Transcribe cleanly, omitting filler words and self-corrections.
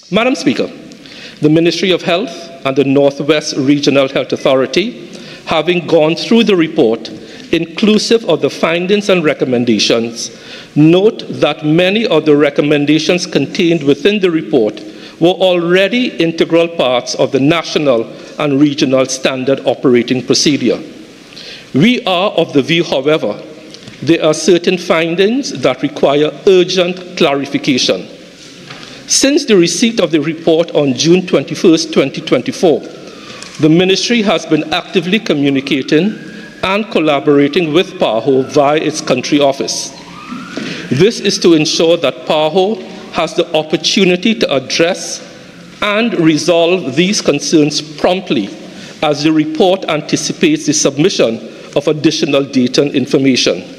Madam Speaker, the Ministry of Health and the Northwest Regional Health Authority, having gone through the report, inclusive of the findings and recommendations, note that many of the recommendations contained within the report were already integral parts of the national and regional standard operating procedure. We are of the view, however, there are certain findings that require urgent clarification. Since the receipt of the report on June 21, 2024, the Ministry has been actively communicating and collaborating with PAHO via its country office. This is to ensure that PAHO has the opportunity to address and resolve these concerns promptly as the report anticipates the submission of additional data and information.